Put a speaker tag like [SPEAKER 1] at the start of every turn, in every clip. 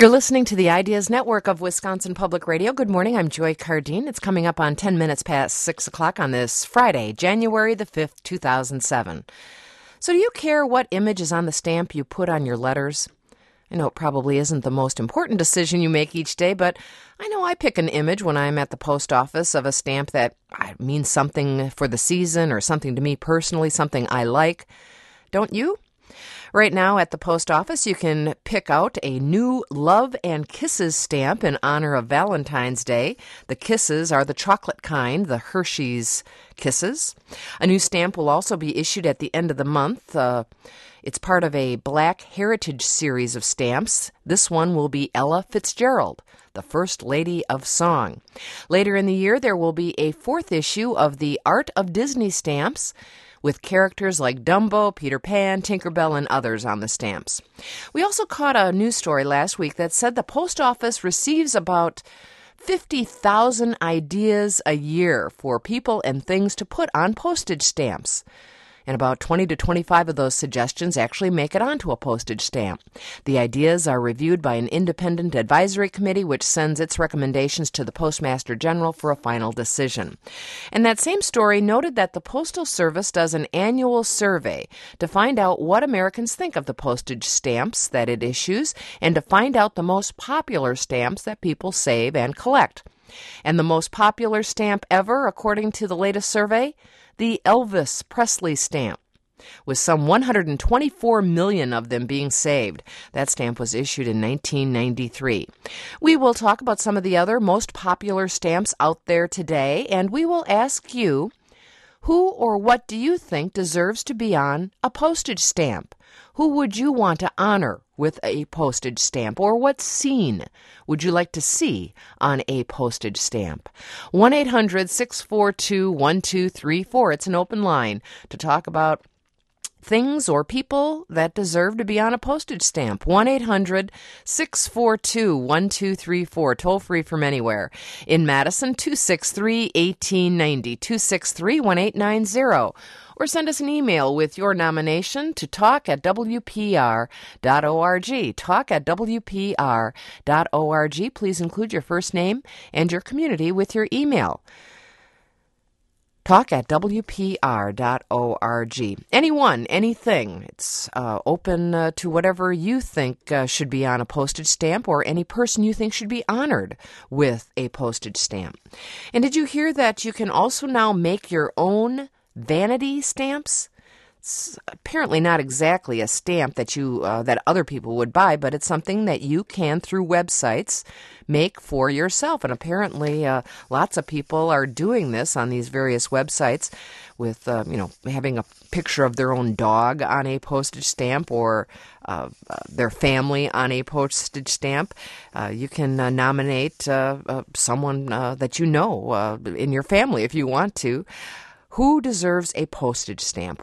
[SPEAKER 1] You're listening to the Ideas Network of Wisconsin Public Radio. Good morning. I'm Joy Cardine. It's coming up on 10 minutes past 6 o'clock on this Friday, January the 5th, 2007. So do you care what image is on the stamp you put on your letters? I know it probably isn't the most important decision you make each day, but I know I pick an image when I'm at the post office of a stamp that means something for the season or something to me personally, something I like. Don't you? Right now at the post office, you can pick out a new Love and Kisses stamp in honor of Valentine's Day. The Kisses are the chocolate kind, the Hershey's Kisses. A new stamp will also be issued at the end of the month. It's part of a Black Heritage series of stamps. This one will be Ella Fitzgerald, the First Lady of Song. Later in the year, there will be a fourth issue of the Art of Disney stamps, with characters like Dumbo, Peter Pan, Tinkerbell, and others on the stamps. We also caught a news story last week that said the post office receives about 50,000 ideas a year for people and things to put on postage stamps. And about 20 to 25 of those suggestions actually make it onto a postage stamp. The ideas are reviewed by an independent advisory committee, which sends its recommendations to the Postmaster General for a final decision. And that same story noted that the Postal Service does an annual survey to find out what Americans think of the postage stamps that it issues and to find out the most popular stamps that people save and collect. And the most popular stamp ever, according to the latest survey, the Elvis Presley stamp, with some 124 million of them being saved. That stamp was issued in 1993. We will talk about some of the other most popular stamps out there today, and we will ask you, who or what do you think deserves to be on a postage stamp? Who would you want to honor with a postage stamp? Or what scene would you like to see on a postage stamp? 1-800-642-1234. It's an open line to talk about things or people that deserve to be on a postage stamp. 1-800-642-1234. Toll free from anywhere. In Madison, 263-1890, 263-1890. Or send us an email with your nomination to talk@wpr.org. Talk@wpr.org. Please include your first name and your community with your email. Talk@wpr.org. Anyone, anything. It's open to whatever you think should be on a postage stamp or any person you think should be honored with a postage stamp. And did you hear that you can also now make your own vanity stamps? It's apparently not exactly a stamp that that other people would buy, but it's something that you can, through websites, make for yourself. And apparently lots of people are doing this on these various websites with, having a picture of their own dog on a postage stamp or their family on a postage stamp. You can nominate someone that you know in your family if you want to. Who deserves a postage stamp?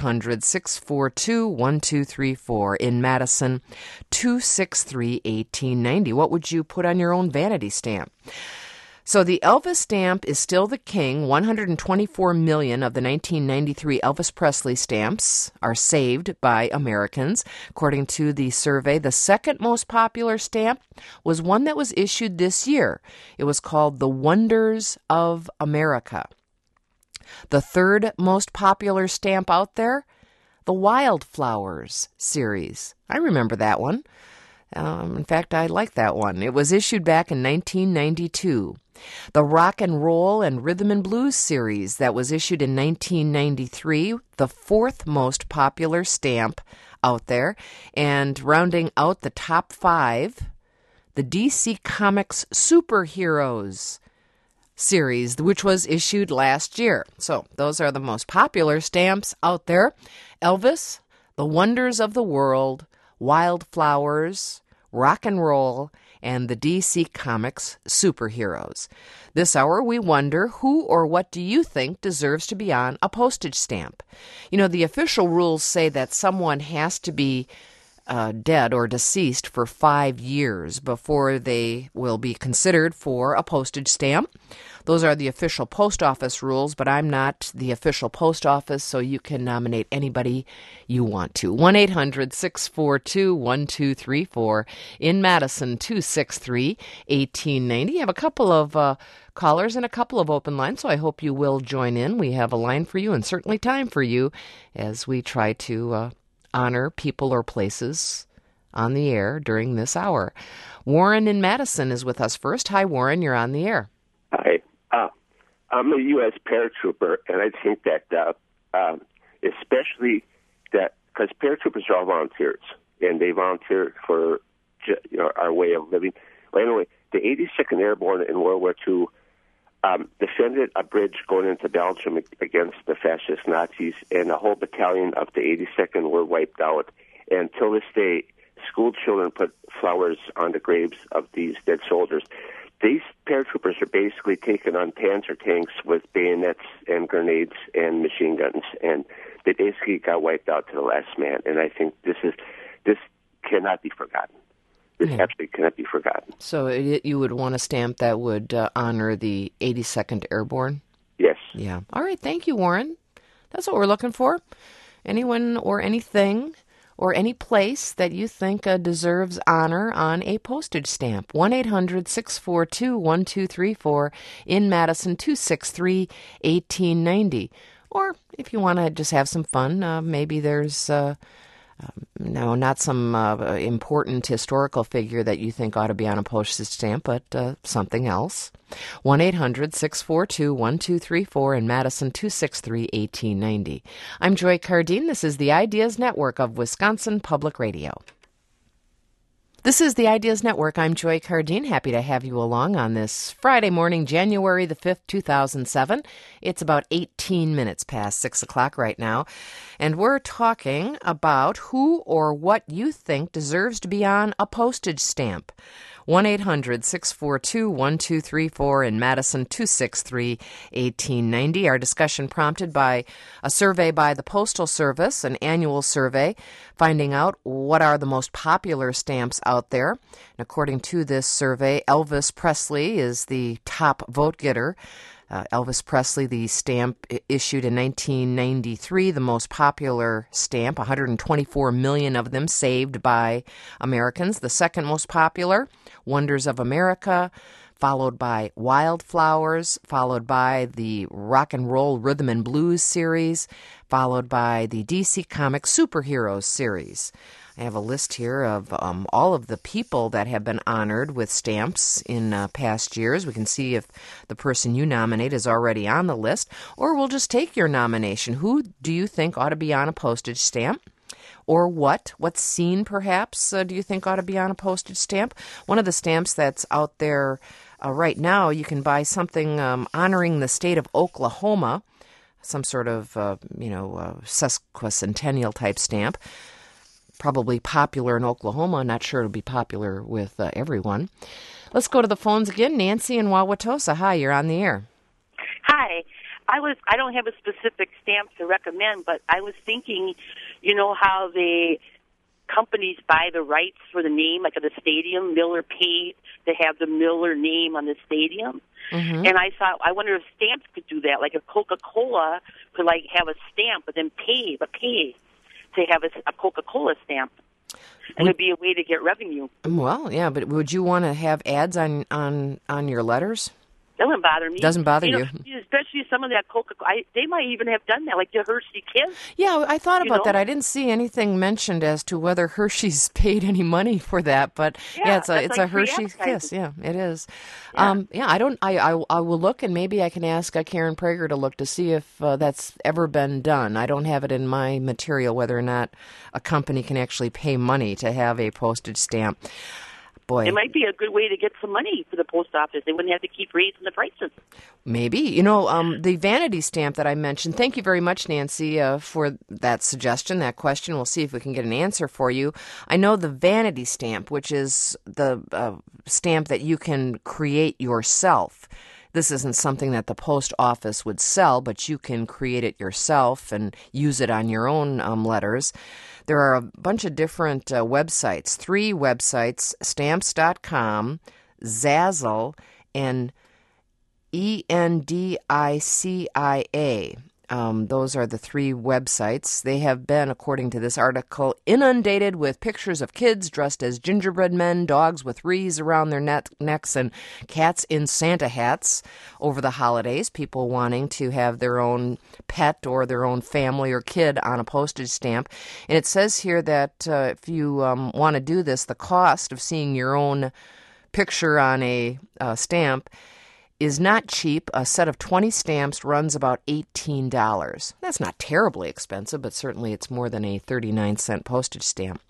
[SPEAKER 1] 1-800-642-1234. In Madison, 263-1890. What would you put on your own vanity stamp? So the Elvis stamp is still the king. 124 million of the 1993 Elvis Presley stamps are saved by Americans. According to the survey, the second most popular stamp was one that was issued this year. It was called The Wonders of America. The third most popular stamp out there, the Wildflowers series. I remember that one. In fact, I like that one. It was issued back in 1992. The Rock and Roll and Rhythm and Blues series that was issued in 1993, the fourth most popular stamp out there. And rounding out the top five, the DC Comics Superheroes series, which was issued last year. So those are the most popular stamps out there. Elvis, The Wonders of the World, Wildflowers, Rock and Roll, and the DC Comics Superheroes. This hour, we wonder, who or what do you think deserves to be on a postage stamp? You know, the official rules say that someone has to be dead or deceased for 5 years before they will be considered for a postage stamp. Those are the official post office rules, but I'm not the official post office, so you can nominate anybody you want to. 1-800-642-1234. In Madison, 263-1890. You have a couple of callers and a couple of open lines, so I hope you will join in. We have a line for you and certainly time for you as we try to honor people or places on the air during this hour. Warren in Madison is with us first. Hi, Warren. You're on the air.
[SPEAKER 2] Hi. I'm a U.S. paratrooper, and I think that especially that because paratroopers are all volunteers, and they volunteer for our way of living. Well, anyway, the 82nd Airborne in World War II defended a bridge going into Belgium against the fascist Nazis, and a whole battalion of the 82nd were wiped out. And till this day, school children put flowers on the graves of these dead soldiers. These paratroopers are basically taken on Panzer tanks with bayonets and grenades and machine guns, and they basically got wiped out to the last man. And I think this cannot be forgotten. This absolutely cannot be forgotten.
[SPEAKER 1] So you would want a stamp that would honor the 82nd Airborne?
[SPEAKER 2] Yes.
[SPEAKER 1] Yeah. All right. Thank you, Warren. That's what we're looking for. Anyone or anything or any place that you think deserves honor on a postage stamp. 1-800-642-1234. In Madison, 263-1890. Or if you want to just have some fun, maybe there's... no, not some important historical figure that you think ought to be on a postage stamp, but something else. 1-800-642-1234 in Madison, 263-1890. I'm Joy Cardine. This is the Ideas Network of Wisconsin Public Radio. This is the Ideas Network. I'm Joy Cardine. Happy to have you along on this Friday morning, January the 5th, 2007. It's about 18 minutes past 6 o'clock right now, and we're talking about who or what you think deserves to be on a postage stamp. 1-800-642-1234 in Madison, 263-1890. Our discussion prompted by a survey by the Postal Service, an annual survey, finding out what are the most popular stamps out there. And according to this survey, Elvis Presley is the top vote getter. Elvis Presley, the stamp issued in 1993, the most popular stamp, 124 million of them saved by Americans. The second most popular, Wonders of America, followed by Wildflowers, followed by the Rock and Roll Rhythm and Blues series, followed by the DC Comics Superheroes series. I have a list here of all of the people that have been honored with stamps in past years. We can see if the person you nominate is already on the list, or we'll just take your nomination. Who do you think ought to be on a postage stamp? Or what scene, perhaps, do you think ought to be on a postage stamp? One of the stamps that's out there right now, you can buy something honoring the state of Oklahoma, some sort of, sesquicentennial type stamp. Probably popular in Oklahoma. Not sure it'll be popular with everyone. Let's go to the phones again. Nancy in Wauwatosa. Hi, you're on the air.
[SPEAKER 3] Hi. I don't have a specific stamp to recommend, but I was thinking, you know how the companies buy the rights for the name, like at the stadium, Miller paid to have the Miller name on the stadium. Mm-hmm. And I thought, I wonder if stamps could do that, like if Coca-Cola could have a stamp, but then pay to have a Coca-Cola stamp. And it would be a way to get revenue.
[SPEAKER 1] Well, yeah, but would you want to have ads on your letters?
[SPEAKER 3] Doesn't bother me.
[SPEAKER 1] Doesn't bother you.
[SPEAKER 3] Especially some of that Coca-Cola. They might even have done that, like the Hershey Kiss.
[SPEAKER 1] Yeah, I thought about that. I didn't see anything mentioned as to whether Hershey's paid any money for that, but it's a Hershey Kiss. Yeah, it is. Yeah. I will look, and maybe I can ask Karen Prager to look to see if that's ever been done. I don't have it in my material whether or not a company can actually pay money to have a postage stamp. Boy.
[SPEAKER 3] It might be a good way to get some money for the post office. They wouldn't have to keep raising the prices.
[SPEAKER 1] Maybe. The vanity stamp that I mentioned, thank you very much, Nancy, for that suggestion, that question. We'll see if we can get an answer for you. I know the vanity stamp, which is the stamp that you can create yourself. This isn't something that the post office would sell, but you can create it yourself and use it on your own letters. There are a bunch of different websites, 3 websites, Stamps.com, Zazzle, and ENDICIA. Those are the 3 websites. They have been, according to this article, inundated with pictures of kids dressed as gingerbread men, dogs with wreaths around their necks, and cats in Santa hats over the holidays, people wanting to have their own pet or their own family or kid on a postage stamp. And it says here that if you want to do this, the cost of seeing your own picture on a stamp is not cheap. A set of 20 stamps runs about $18. That's not terribly expensive, but certainly it's more than a 39-cent postage stamp.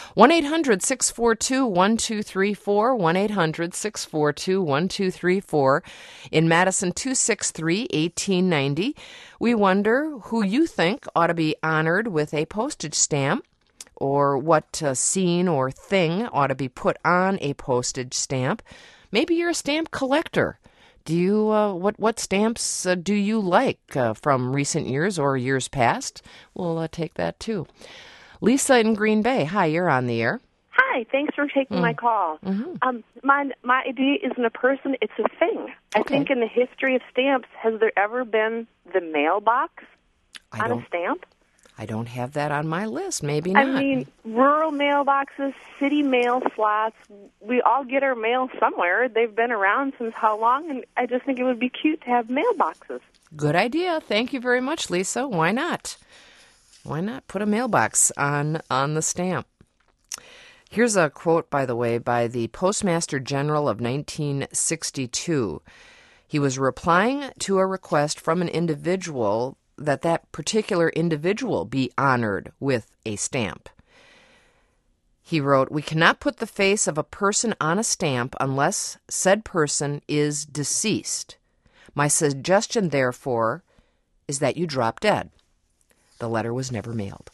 [SPEAKER 1] 1-800-642-1234, 1-800-642-1234. In Madison, 263-1890. We wonder who you think ought to be honored with a postage stamp, or what scene or thing ought to be put on a postage stamp. Maybe you're a stamp collector. Do you what stamps do you like from recent years or years past? We'll take that too. Lisa in Green Bay. Hi, you're on the air.
[SPEAKER 4] Hi, thanks for taking my call.
[SPEAKER 1] Mm-hmm.
[SPEAKER 4] My idea isn't a person; it's a thing. I think in the history of stamps, has there ever been the mailbox on a stamp?
[SPEAKER 1] I don't have that on my list. Maybe not.
[SPEAKER 4] I mean, rural mailboxes, city mail slots, we all get our mail somewhere. They've been around since how long? And I just think it would be cute to have mailboxes.
[SPEAKER 1] Good idea. Thank you very much, Lisa. Why not? Why not put a mailbox on the stamp? Here's a quote, by the way, by the Postmaster General of 1962. He was replying to a request from an individual that particular individual be honored with a stamp. He wrote, "We cannot put the face of a person on a stamp unless said person is deceased. My suggestion, therefore, is that you drop dead." The letter was never mailed.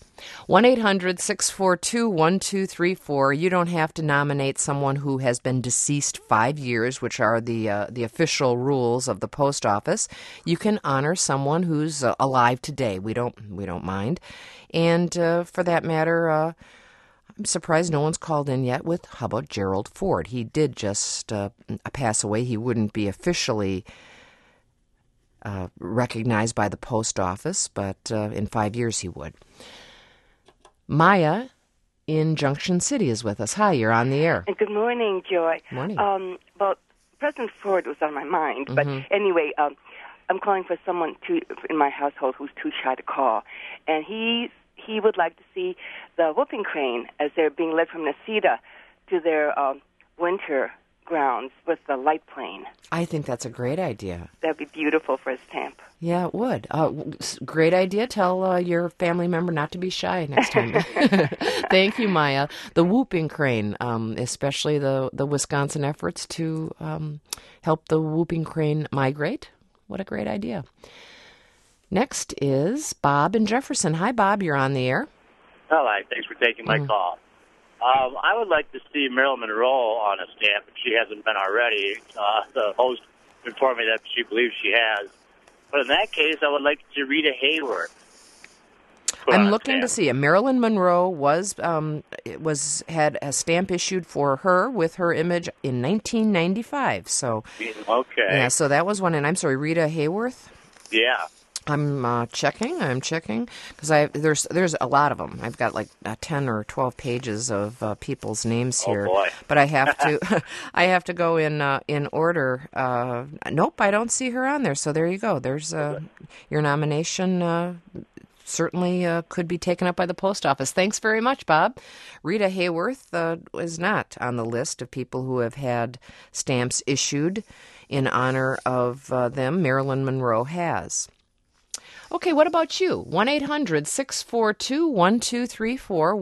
[SPEAKER 1] 1-800-642-1234. You don't have to nominate someone who has been deceased 5 years, which are the official rules of the post office. You can honor someone who's alive today. We don't mind. And for that matter, I'm surprised no one's called in yet with, how about Gerald Ford? He did just pass away. He wouldn't be officially recognized by the post office, but in 5 years he would. Maya in Junction City is with us. Hi, you're on the air.
[SPEAKER 5] Good morning, Joy.
[SPEAKER 1] Morning.
[SPEAKER 5] Well, President Ford was on my mind, but anyway, I'm calling for someone in my household who's too shy to call, and he would like to see the whooping crane as they're being led from Necedah to their winter grounds with the light plane.
[SPEAKER 1] I think that's a great idea.
[SPEAKER 5] That'd be beautiful for a stamp.
[SPEAKER 1] Yeah, it would. Great idea. Tell your family member not to be shy next time. Thank you, Maya. The whooping crane, especially the Wisconsin efforts to help the whooping crane migrate. What a great idea. Next is Bob in Jefferson. Hi, Bob. You're on the air.
[SPEAKER 6] Hi. Thanks for taking my call. I would like to see Marilyn Monroe on a stamp if she hasn't been already. The host informed me that she believes she has. But in that case, I would like to see Rita Hayworth.
[SPEAKER 1] I'm looking to see. Marilyn Monroe had a stamp issued for her with her image in 1995. So
[SPEAKER 6] okay.
[SPEAKER 1] Yeah, so that was one. And I'm sorry, Rita Hayworth.
[SPEAKER 6] Yeah.
[SPEAKER 1] I'm checking because there's a lot of them. I've got like 10 or 12 pages of people's names here.
[SPEAKER 6] Oh boy.
[SPEAKER 1] But I have to go in order. Nope, I don't see her on there. So there you go. There's your nomination. Certainly could be taken up by the post office. Thanks very much, Bob. Rita Hayworth is not on the list of people who have had stamps issued in honor of them. Marilyn Monroe has. Okay, what about you? 1-800-642-1234,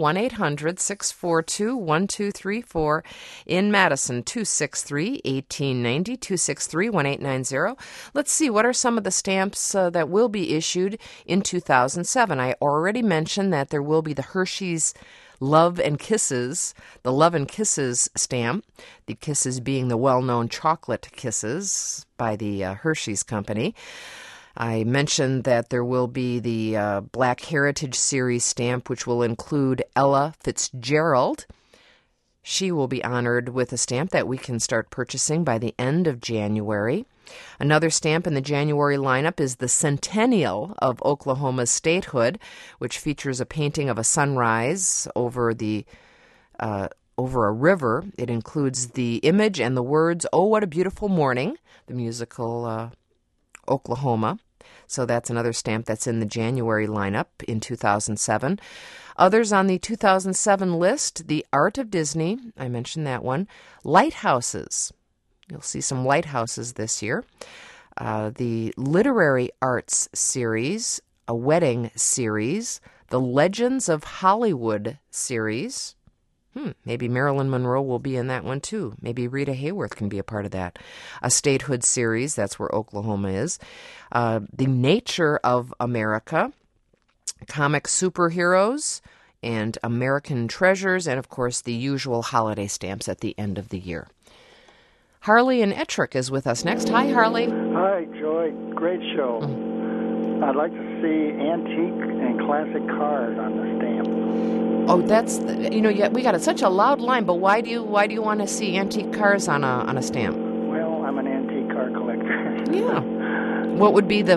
[SPEAKER 1] 1-800-642-1234. In Madison, 263-1890, 263-1890. Let's see, what are some of the stamps that will be issued in 2007? I already mentioned that there will be the Hershey's Love and Kisses, the Love and Kisses stamp, the Kisses being the well-known chocolate Kisses by the Hershey's Company. I mentioned that there will be the Black Heritage Series stamp, which will include Ella Fitzgerald. She will be honored with a stamp that we can start purchasing by the end of January. Another stamp in the January lineup is the Centennial of Oklahoma's Statehood, which features a painting of a sunrise over a river. It includes the image and the words, "Oh, What a Beautiful Morning," the musical Oklahoma. So that's another stamp that's in the January lineup in 2007. Others on the 2007 list, The Art of Disney, I mentioned that one. Lighthouses. You'll see some lighthouses this year. The Literary Arts Series, a wedding series. The Legends of Hollywood series. Maybe Marilyn Monroe will be in that one too. Maybe Rita Hayworth can be a part of that. A Statehood series, that's where Oklahoma is. The Nature of America, Comic Superheroes, and American Treasures, and of course the usual holiday stamps at the end of the year. Harley in Ettrick is with us next. Hi, Harley.
[SPEAKER 7] Hi, Joy. Great show. I'd like to see antique and classic cars on the stamp.
[SPEAKER 1] Oh, that's we got such a loud line. But why do you want to see antique cars on a stamp?
[SPEAKER 7] Well, I'm an antique car collector.
[SPEAKER 1] Yeah. What would be the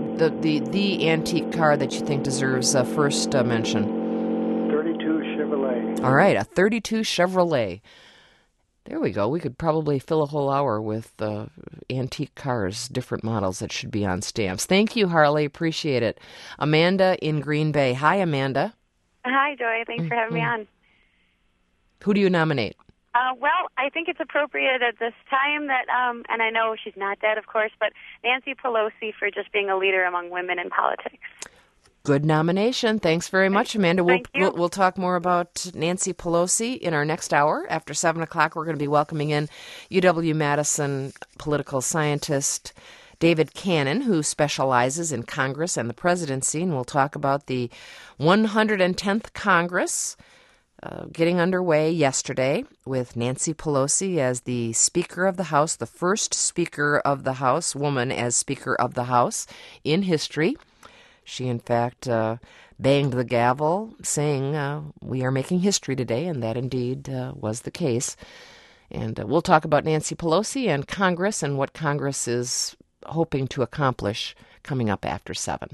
[SPEAKER 1] antique car that you think deserves first mention?
[SPEAKER 7] 32 Chevrolet.
[SPEAKER 1] All right, a 32 Chevrolet. There we go. We could probably fill a whole hour with antique cars, different models that should be on stamps. Thank you, Harley. Appreciate it. Amanda in Green Bay. Hi, Amanda.
[SPEAKER 8] Hi, Joy. Thanks for having me on.
[SPEAKER 1] Who do you nominate?
[SPEAKER 8] Well, I think it's appropriate at this time that, and I know she's not dead, of course, but Nancy Pelosi for just being a leader among women in politics.
[SPEAKER 1] Good nomination. Thanks very much, Amanda.
[SPEAKER 8] Thank you.
[SPEAKER 1] We'll talk more about Nancy Pelosi in our next hour. After 7 o'clock, we're going to be welcoming in UW-Madison political scientist David Cannon, who specializes in Congress and the presidency, and we'll talk about the 110th Congress getting underway yesterday with Nancy Pelosi as the Speaker of the House, the first Speaker of the House, woman as Speaker of the House in history. She, in fact, banged the gavel, saying, we are making history today, and that indeed was the case. And we'll talk about Nancy Pelosi and Congress and what Congress is hoping to accomplish coming up after 7.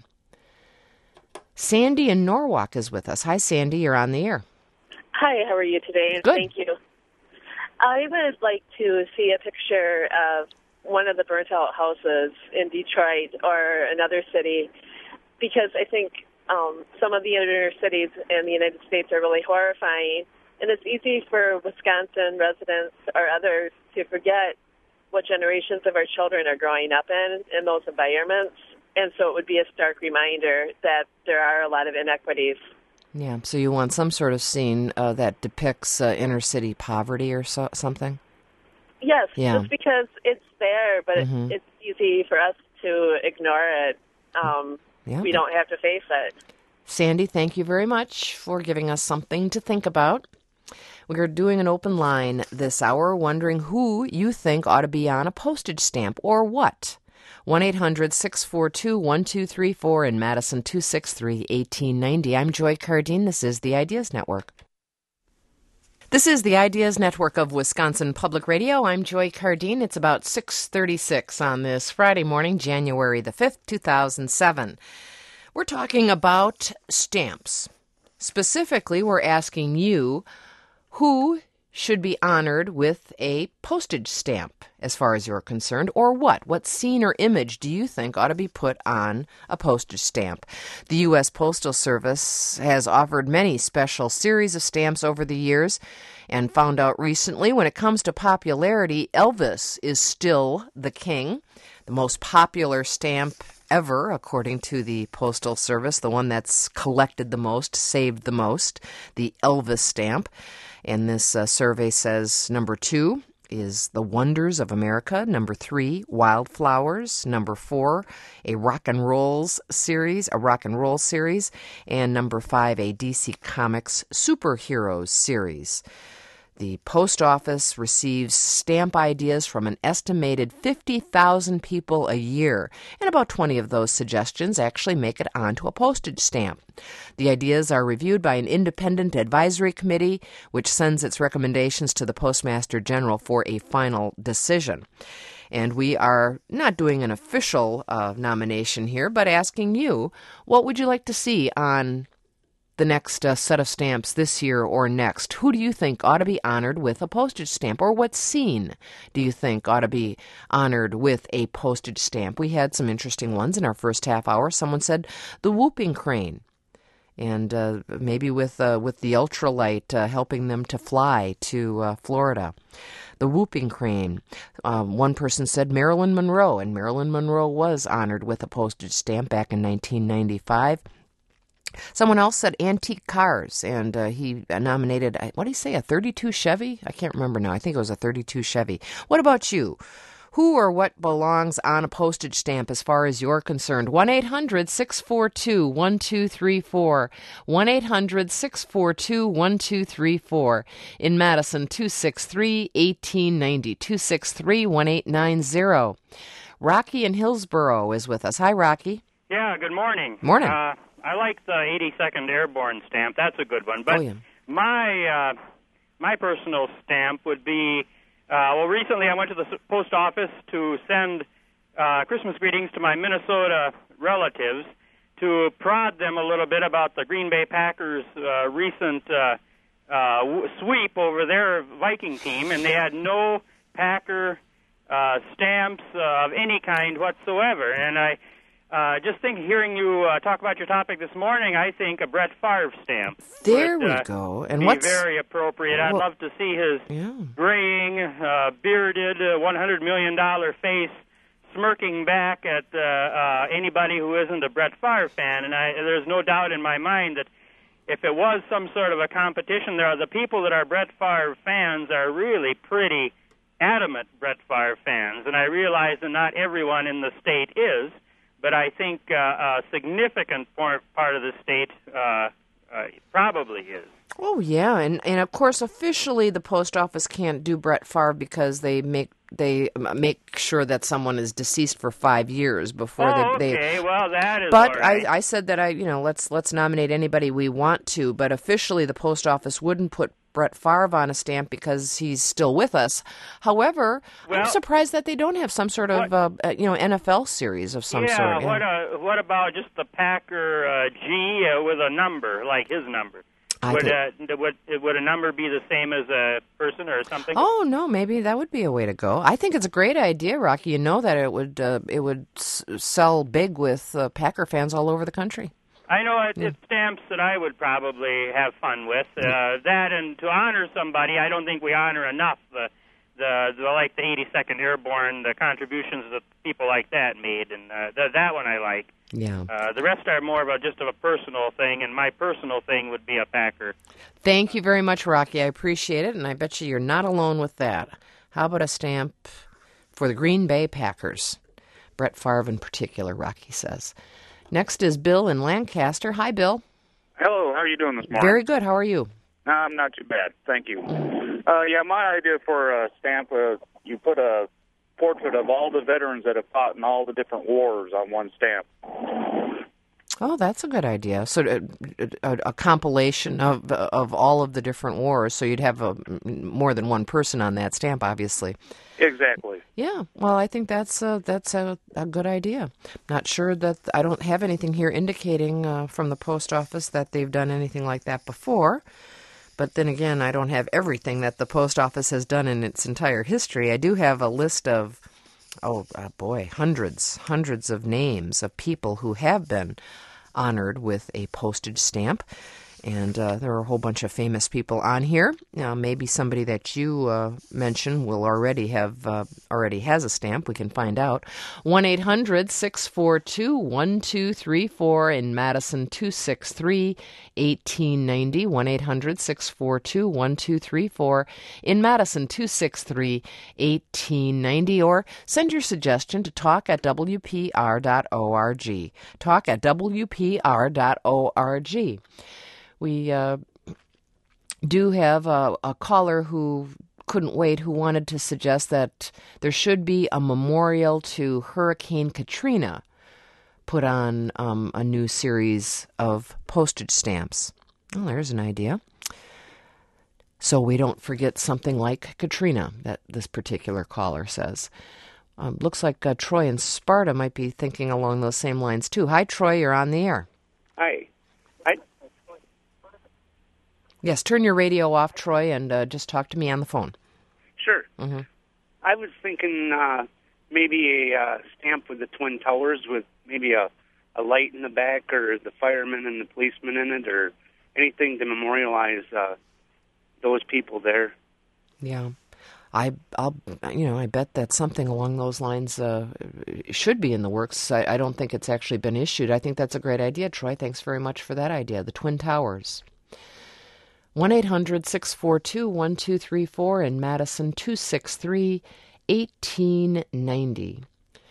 [SPEAKER 1] Sandy in Norwalk is with us. Hi, Sandy. You're on the air.
[SPEAKER 9] Hi, how are you today?
[SPEAKER 1] Good.
[SPEAKER 9] Thank you. I would like to see a picture of one of the burnt-out houses in Detroit or another city, because I think some of the inner cities in the United States are really horrifying, and it's easy for Wisconsin residents or others to forget what generations of our children are growing up in those environments, and so it would be a stark reminder that there are a lot of inequities.
[SPEAKER 1] Yeah, so you want some sort of scene that depicts inner city poverty or something?
[SPEAKER 9] Yes,
[SPEAKER 1] yeah.
[SPEAKER 9] Just because it's there, but it's easy for us to ignore it.
[SPEAKER 1] Yeah.
[SPEAKER 9] We don't have to face it.
[SPEAKER 1] Sandy, thank you very much for giving us something to think about. We are doing an open line this hour, wondering who you think ought to be on a postage stamp or what. 1-800-642-1234 in Madison, 263-1890. I'm Joy Cardine. This is the Ideas Network. This is the Ideas Network of Wisconsin Public Radio. I'm Joy Cardine. It's about 6:36 on this Friday morning, January the 5th, 2007. We're talking about stamps. Specifically, we're asking you who should be honored with a postage stamp as far as you're concerned, or what? What scene or image do you think ought to be put on a postage stamp? The U.S. Postal Service has offered many special series of stamps over the years and found out recently when it comes to popularity, Elvis is still the king. The most popular stamp ever, according to the Postal Service, the one that's collected the most, saved the most, the Elvis stamp. And this survey says number 2 is The Wonders of America. Number 3, Wildflowers. Number 4, a rock and roll series. And number 5, a DC Comics Superheroes series. The post office receives stamp ideas from an estimated 50,000 people a year, and about 20 of those suggestions actually make it onto a postage stamp. The ideas are reviewed by an independent advisory committee, which sends its recommendations to the Postmaster General for a final decision. And we are not doing an official nomination here, but asking you, what would you like to see on the next set of stamps this year or next? Who do you think ought to be honored with a postage stamp? Or what scene do you think ought to be honored with a postage stamp? We had some interesting ones in our first half hour. Someone said the whooping crane. And maybe with the ultralight helping them to fly to Florida. The whooping crane. One person said Marilyn Monroe, and Marilyn Monroe was honored with a postage stamp back in 1995. Someone else said antique cars, and he nominated, what did he say, a 32 Chevy? I can't remember now. I think it was a 32 Chevy. What about you? Who or what belongs on a postage stamp as far as you're concerned? 1-800-642-1234. 1-800-642-1234. In Madison, 263-1890. 263-1890. Rocky in Hillsboro is with us. Hi, Rocky.
[SPEAKER 10] Yeah, good morning.
[SPEAKER 1] Morning.
[SPEAKER 10] I like the 82nd Airborne stamp. That's a good one. But my personal stamp would be, recently I went to the post office to send Christmas greetings to my Minnesota relatives to prod them a little bit about the Green Bay Packers' recent sweep over their Viking team, and they had no Packer stamps of any kind whatsoever. And I just think, hearing you talk about your topic this morning, I think a Brett Favre stamp.
[SPEAKER 1] There we go. And
[SPEAKER 10] what's very appropriate. I'd love to see his graying, bearded, $100 million face smirking back at anybody who isn't a Brett Favre fan. And there's no doubt in my mind that if it was some sort of a competition, the people that are Brett Favre fans are really pretty adamant Brett Favre fans. And I realize that not everyone in the state is. But I think a significant part of the state probably is.
[SPEAKER 1] Oh, yeah. And of course, officially, the post office can't do Brett Favre because they make sure that someone is deceased for 5 years before they.
[SPEAKER 10] Okay, well, that is.
[SPEAKER 1] But
[SPEAKER 10] all right.
[SPEAKER 1] I said that let's nominate anybody we want to. But officially, the post office wouldn't put Brett Favre on a stamp because he's still with us. However, I'm surprised that they don't have some sort of NFL series of some sort.
[SPEAKER 10] Yeah. What about just the Packer G with a number, like his number? Would a number be the same as a person or something?
[SPEAKER 1] Oh no, maybe that would be a way to go. I think it's a great idea, Rocky. You know that it would sell big with Packer fans all over the country.
[SPEAKER 10] I know it's stamps that I would probably have fun with. That, and to honor somebody, I don't think we honor enough the 82nd Airborne, the contributions that people like that made, and that one I like.
[SPEAKER 1] Yeah.
[SPEAKER 10] The rest are more about just of a personal thing, and my personal thing would be a Packer.
[SPEAKER 1] Thank you very much, Rocky. I appreciate it, and I bet you're not alone with that. How about a stamp for the Green Bay Packers? Brett Favre in particular, Rocky says. Next is Bill in Lancaster. Hi, Bill.
[SPEAKER 11] Hello. How are you doing this morning?
[SPEAKER 1] Very good. How are you?
[SPEAKER 11] I'm not too bad. Thank you. My idea for a stamp, you put a portrait of all the veterans that have fought in all the different wars on one stamp.
[SPEAKER 1] Oh, that's a good idea. So a compilation of all of the different wars, so you'd have more than one person on that stamp, obviously.
[SPEAKER 11] Exactly.
[SPEAKER 1] Yeah. Well, I think that's a good idea. Not sure that I don't have anything here indicating from the post office that they've done anything like that before. But then again, I don't have everything that the post office has done in its entire history. I do have a list of, hundreds of names of people who have been honored with a postage stamp. And there are a whole bunch of famous people on here. Now, maybe somebody that you mentioned will already has a stamp. We can find out. 1-800-642-1234 in Madison, 263-1890. 1-800-642-1234 in Madison, 263-1890. Or send your suggestion to talk@wpr.org. Talk@wpr.org. We do have a caller who couldn't wait, who wanted to suggest that there should be a memorial to Hurricane Katrina put on a new series of postage stamps. Well, there's an idea. So we don't forget something like Katrina, that this particular caller says. Looks like Troy in Sparta might be thinking along those same lines, too. Hi, Troy, you're on the air.
[SPEAKER 12] Hi.
[SPEAKER 1] Yes, turn your radio off, Troy, and just talk to me on the phone.
[SPEAKER 12] Sure.
[SPEAKER 1] Mm-hmm.
[SPEAKER 12] I was thinking maybe a stamp with the Twin Towers with maybe a light in the back, or the firemen and the policemen in it, or anything to memorialize those people there.
[SPEAKER 1] Yeah. I'll bet that something along those lines should be in the works. I don't think it's actually been issued. I think that's a great idea, Troy. Thanks very much for that idea. The Twin Towers. 1-800-642-1234 in Madison, 263-1890.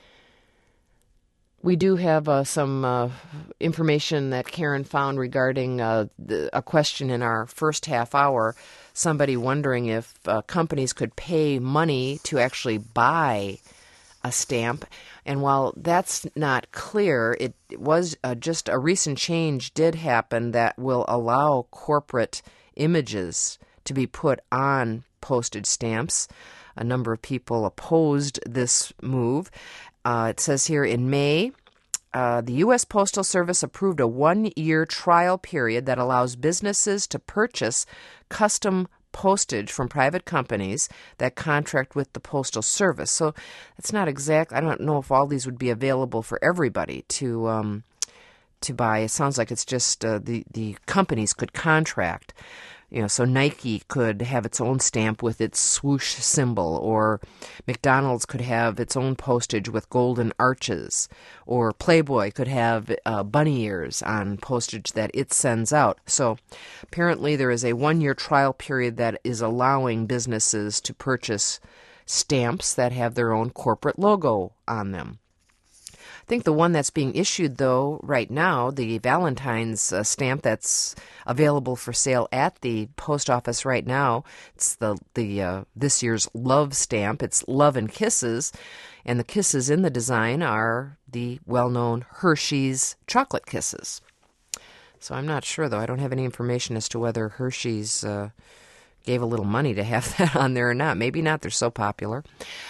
[SPEAKER 1] We do have some information that Karen found regarding a question in our first half hour. Somebody wondering if companies could pay money to actually buy a stamp. And while that's not clear, it was just a recent change did happen that will allow corporate images to be put on postage stamps. A number of people opposed this move. It says here in May, the U.S. Postal Service approved a 1-year trial period that allows businesses to purchase custom postage from private companies that contract with the Postal Service. So it's not exact. I don't know if all these would be available for everybody to buy. It sounds like it's just the companies could contract. So Nike could have its own stamp with its swoosh symbol, or McDonald's could have its own postage with golden arches, or Playboy could have bunny ears on postage that it sends out. So apparently there is a 1-year trial period that is allowing businesses to purchase stamps that have their own corporate logo on them. I think the one that's being issued, though, right now, the Valentine's stamp that's available for sale at the post office right now, it's the this year's Love stamp. It's Love and Kisses, and the kisses in the design are the well-known Hershey's chocolate kisses. So I'm not sure, though. I don't have any information as to whether Hershey's gave a little money to have that on there or not. Maybe not. They're so popular.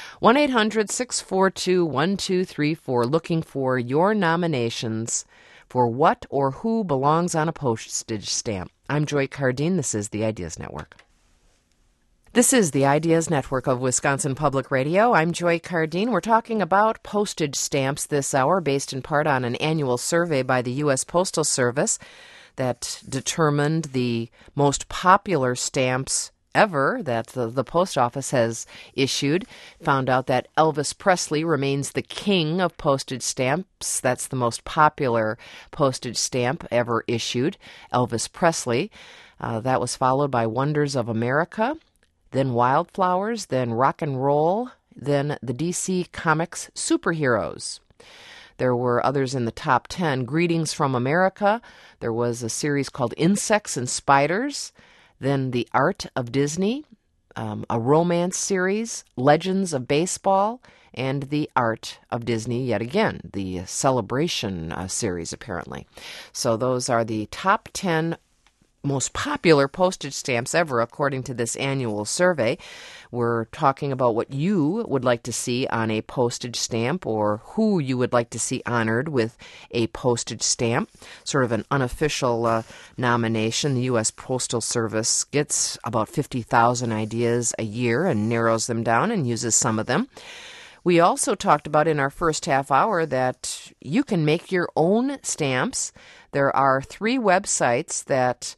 [SPEAKER 1] 1-800-642-1234, looking for your nominations for what or who belongs on a postage stamp. I'm Joy Cardine. This is the Ideas Network. This is the Ideas Network of Wisconsin Public Radio. I'm Joy Cardine. We're talking about postage stamps this hour, based in part on an annual survey by the U.S. Postal Service that determined the most popular stamps ever that the post office has issued. Found out that Elvis Presley remains the king of postage stamps. That's the most popular postage stamp ever issued, Elvis Presley. That was followed by Wonders of America, then Wildflowers, then Rock and Roll, then the DC Comics Superheroes. There were others in the top 10. Greetings from America. There was a series called Insects and Spiders. Then The Art of Disney, a romance series, Legends of Baseball, and The Art of Disney yet again, the Celebration series, apparently. So those are the top 10 most popular postage stamps ever, according to this annual survey. We're talking about what you would like to see on a postage stamp, or who you would like to see honored with a postage stamp. Sort of an unofficial nomination. The U.S. Postal Service gets about 50,000 ideas a year and narrows them down and uses some of them. We also talked about in our first half hour that you can make your own stamps. There are 3 websites that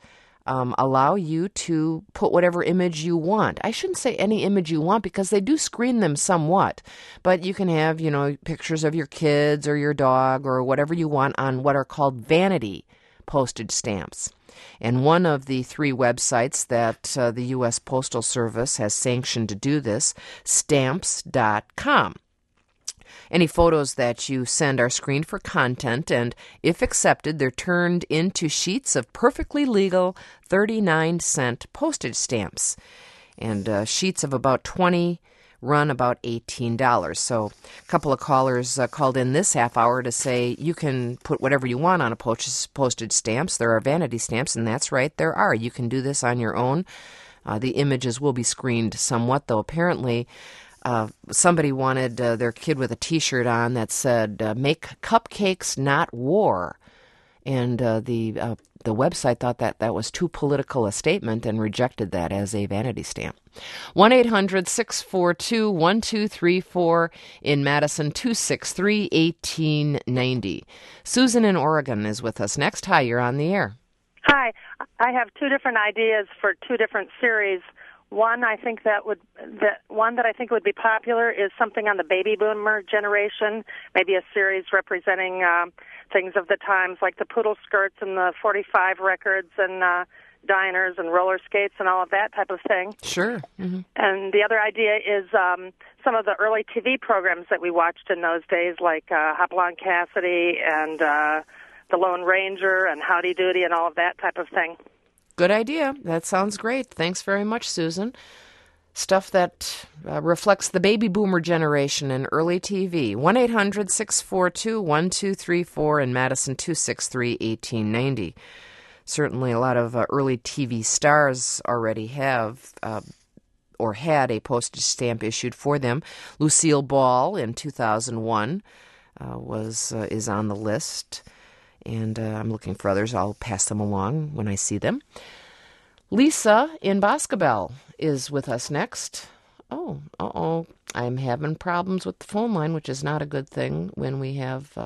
[SPEAKER 1] allow you to put whatever image you want. I shouldn't say any image you want because they do screen them somewhat, but you can have, pictures of your kids or your dog or whatever you want on what are called vanity postage stamps. And one of the 3 websites that the U.S. Postal Service has sanctioned to do this, stamps.com. Any photos that you send are screened for content, and if accepted, they're turned into sheets of perfectly legal 39-cent postage stamps. And sheets of about 20 run about $18. So a couple of callers called in this half hour to say you can put whatever you want on a postage stamps. There are vanity stamps, and that's right, there are. You can do this on your own. The images will be screened somewhat, though apparently somebody wanted their kid with a T-shirt on that said, "Make cupcakes, not war." And the website thought that was too political a statement and rejected that as a vanity stamp. 1-800-642-1234 in Madison, 263-1890. Susan in Oregon is with us next. Hi, you're on the air.
[SPEAKER 13] Hi. I have 2 different ideas for 2 different series. One I think that I think would be popular is something on the baby boomer generation, maybe a series representing things of the times like the poodle skirts and the 45 records and diners and roller skates and all of that type of thing.
[SPEAKER 1] Sure. Mm-hmm.
[SPEAKER 13] And the other idea is some of the early TV programs that we watched in those days, like Hopalong Cassidy and The Lone Ranger and Howdy Doody and all of that type of thing.
[SPEAKER 1] Good idea. That sounds great. Thanks very much, Susan. Stuff that reflects the baby boomer generation in early TV. 1-800-642-1234 in Madison, 263-1890. Certainly a lot of early TV stars already have or had a postage stamp issued for them. Lucille Ball in 2001 is on the list. And I'm looking for others. I'll pass them along when I see them. Lisa in Boscobel is with us next. Oh, I'm having problems with the phone line, which is not a good thing when we have...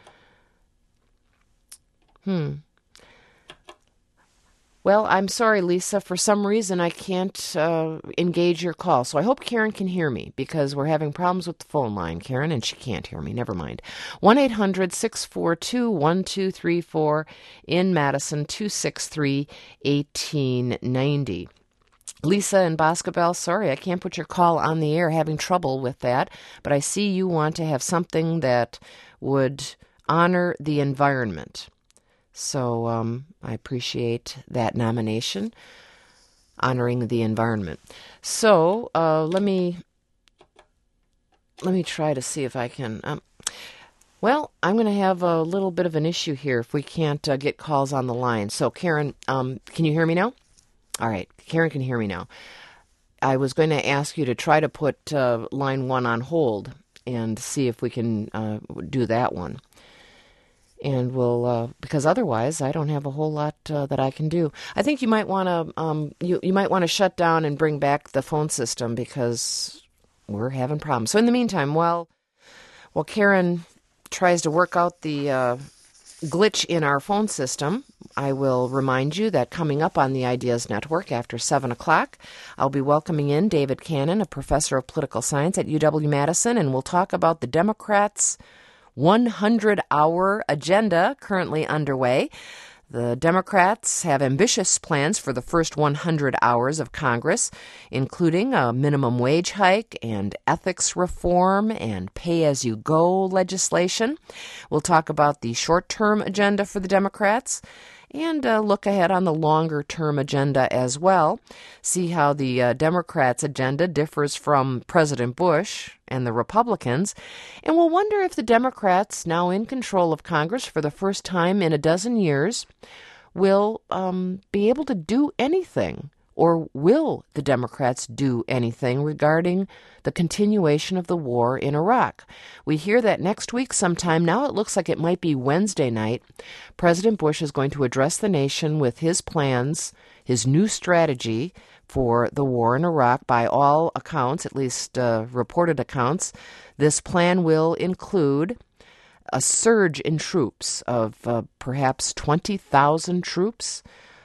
[SPEAKER 1] Well, I'm sorry, Lisa. For some reason, I can't engage your call. So I hope Karen can hear me because we're having problems with the phone line, Karen, and she can't hear me. Never mind. 1-800-642-1234 in Madison, 263-1890. Lisa in Boscobel, sorry, I can't put your call on the air. Having trouble with that. But I see you want to have something that would honor the environment. So I appreciate that nomination, honoring the environment. So let me try to see if I can. Well, I'm going to have a little bit of an issue here if we can't get calls on the line. So Karen, can you hear me now? All right, Karen can hear me now. I was going to ask you to try to put line 1 on hold and see if we can do that one. And we'll, because otherwise I don't have a whole lot that I can do. I think you might want to, you might want to shut down and bring back the phone system because we're having problems. So in the meantime, while Karen tries to work out the glitch in our phone system, I will remind you that coming up on the Ideas Network after 7 o'clock, I'll be welcoming in David Cannon, a professor of political science at UW-Madison, and we'll talk about the Democrats' 100-hour agenda currently underway. The Democrats have ambitious plans for the first 100 hours of Congress, including a minimum wage hike and ethics reform and pay-as-you-go legislation. We'll talk about the short-term agenda for the Democrats and look ahead on the longer-term agenda as well, see how the Democrats' agenda differs from President Bush and the Republicans, and we'll wonder if the Democrats, now in control of Congress for the first time in a dozen years, will be able to do anything, or will the Democrats do anything regarding the continuation of the war in Iraq. We hear that next week sometime. Now it looks like it might be Wednesday night. President Bush is going to address the nation with his plans, his new strategy for the war in Iraq. By all accounts, at least reported accounts, this plan will include a surge in troops of perhaps 20,000 troops,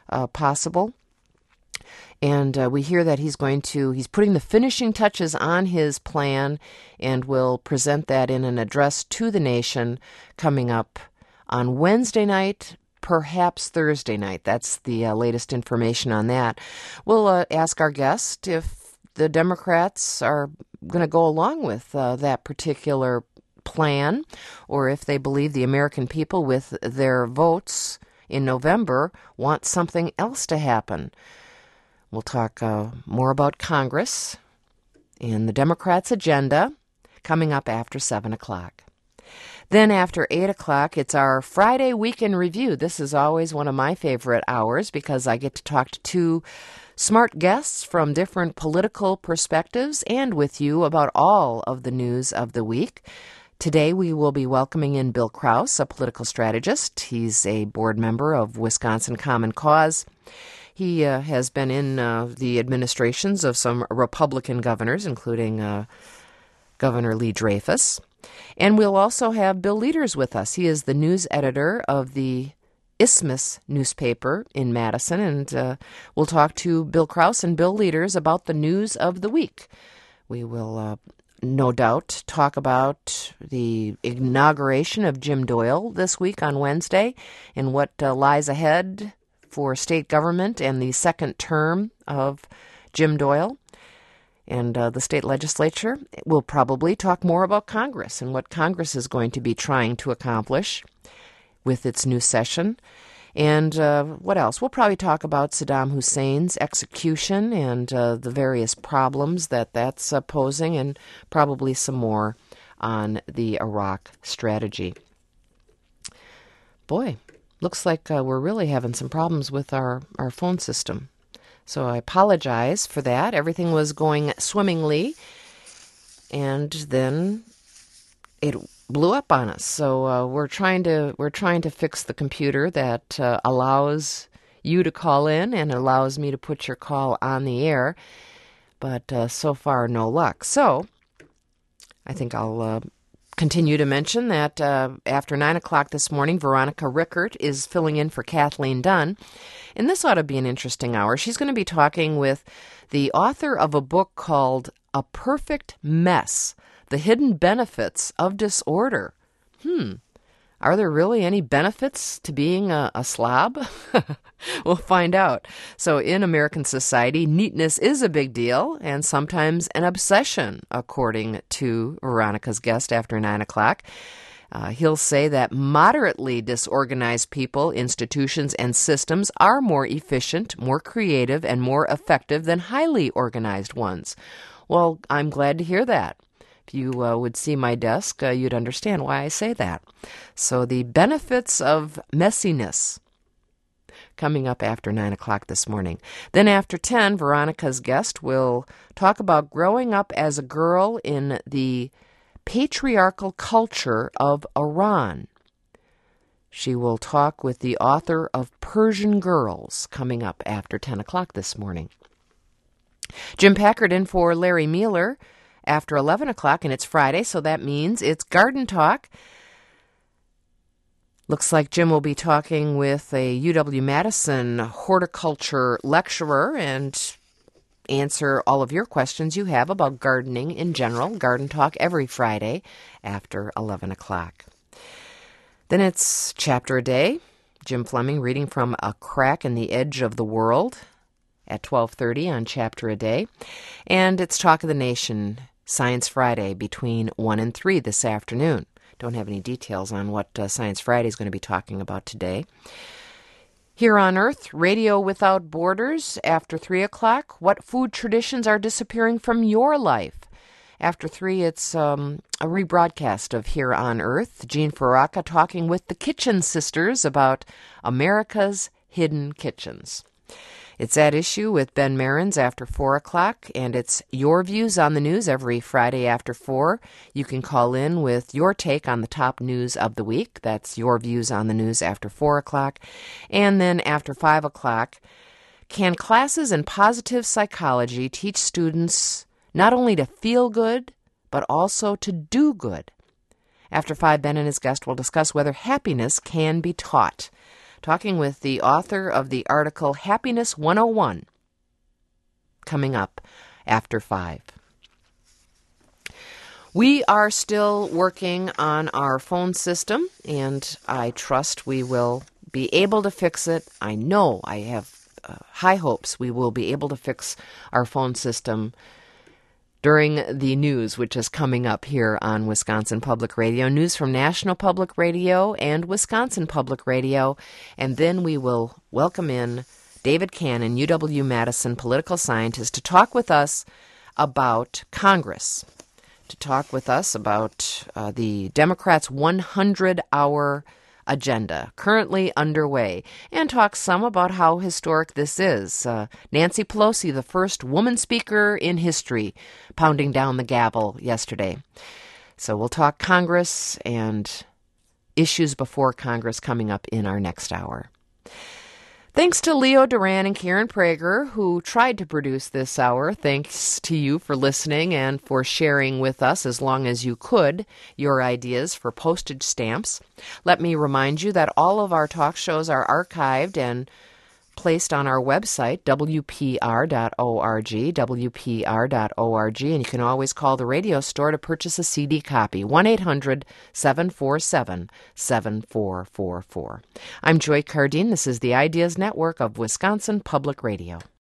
[SPEAKER 1] possible. And we hear that he's putting the finishing touches on his plan and will present that in an address to the nation coming up on Wednesday night, perhaps Thursday night. That's the latest information on that. We'll ask our guest if the Democrats are going to go along with that particular plan, or if they believe the American people with their votes in November want something else to happen. We'll talk more about Congress and the Democrats' agenda coming up after 7 o'clock. Then after 8 o'clock, it's our Friday Weekend Review. This is always one of my favorite hours because I get to talk to two smart guests from different political perspectives and with you about all of the news of the week. Today we will be welcoming in Bill Krause, a political strategist. He's a board member of Wisconsin Common Cause. He has been in the administrations of some Republican governors, including Governor Lee Dreyfus. And we'll also have Bill Lieders with us. He is the news editor of the Isthmus newspaper in Madison, and we'll talk to Bill Krause and Bill Lieders about the news of the week. We will no doubt talk about the inauguration of Jim Doyle this week on Wednesday and what lies ahead for state government and the second term of Jim Doyle and the state legislature. We'll probably talk more about Congress and what Congress is going to be trying to accomplish with its new session. And what else? We'll probably talk about Saddam Hussein's execution and the various problems that that's posing, and probably some more on the Iraq strategy. Boy, looks like we're really having some problems with our phone system. So I apologize for that. Everything was going swimmingly, and then it blew up on us. So we're trying to fix the computer that allows you to call in and allows me to put your call on the air. But so far, no luck. So I think I'll continue to mention that after 9 o'clock this morning, Veronica Rickert is filling in for Kathleen Dunn. And this ought to be an interesting hour. She's going to be talking with the author of a book called A Perfect Mess: The Hidden Benefits of Disorder. Are there really any benefits to being a slob? We'll find out. So in American society, neatness is a big deal and sometimes an obsession, according to Veronica's guest after 9 o'clock. He'll say that moderately disorganized people, institutions, and systems are more efficient, more creative, and more effective than highly organized ones. Well, I'm glad to hear that. If you would see my desk, you'd understand why I say that. So the benefits of messiness, coming up after 9 o'clock this morning. Then after 10, Veronica's guest will talk about growing up as a girl in the patriarchal culture of Iran. She will talk with the author of Persian Girls, coming up after 10 o'clock this morning. Jim Packard in for Larry Mueller after 11 o'clock, and it's Friday, so that means it's Garden Talk. Looks like Jim will be talking with a UW-Madison horticulture lecturer and answer all of your questions you have about gardening in general. Garden Talk every Friday after 11 o'clock. Then it's Chapter a Day. Jim Fleming reading from A Crack in the Edge of the World at 12:30 on Chapter a Day. And it's Talk of the Nation, Science Friday, between 1 and 3 this afternoon. Don't have any details on what Science Friday is going to be talking about today. Here on Earth, Radio Without Borders after 3 o'clock. What food traditions are disappearing from your life? After 3, it's a rebroadcast of Here on Earth. Jean Faraka talking with the Kitchen Sisters about America's hidden kitchens. It's At Issue with Ben Marins after 4 o'clock, and it's Your Views on the News every Friday after 4. You can call in with your take on the top news of the week. That's Your Views on the News after 4 o'clock. And then after 5 o'clock, can classes in positive psychology teach students not only to feel good, but also to do good? After 5, Ben and his guest will discuss whether happiness can be taught. talking with the author of the article Happiness 101, coming up after 5. We are still working on our phone system, and I trust we will be able to fix it. I know I have high hopes we will be able to fix our phone system during the news, which is coming up here on Wisconsin Public Radio. News from National Public Radio and Wisconsin Public Radio. And then we will welcome in David Cannon, UW-Madison political scientist, to talk with us about Congress, to talk with us about the Democrats' 100-hour agenda currently underway, and talk some about how historic this is. Nancy Pelosi, the first woman speaker in history, pounding down the gavel yesterday. So we'll talk Congress and issues before Congress coming up in our next hour. Thanks to Leo Duran and Karen Prager, who tried to produce this hour. Thanks to you for listening and for sharing with us, as long as you could, your ideas for postage stamps. Let me remind you that all of our talk shows are archived and placed on our website, WPR.org, WPR.org, and you can always call the radio store to purchase a CD copy, 1-800-747-7444. I'm Joy Cardine. This is the Ideas Network of Wisconsin Public Radio.